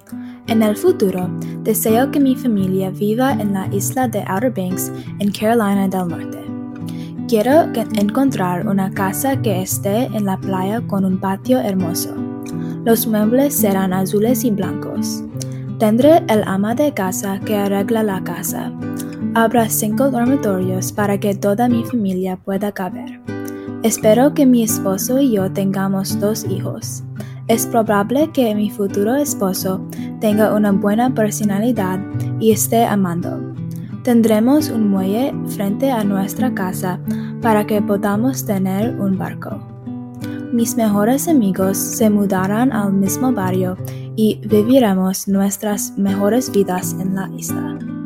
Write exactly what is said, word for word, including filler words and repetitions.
En el futuro, deseo que mi familia viva en la isla de Outer Banks, en Carolina del Norte. Quiero encontrar una casa que esté en la playa con un patio hermoso. Los muebles serán azules y blancos. Tendré el ama de casa que arregla la casa. Habrá cinco dormitorios para que toda mi familia pueda caber. Espero que mi esposo y yo tengamos dos hijos. Es probable que mi futuro esposo tenga una buena personalidad y esté amando. Tendremos un muelle frente a nuestra casa para que podamos tener un barco. Mis mejores amigos se mudarán al mismo barrio y viviremos nuestras mejores vidas en la isla.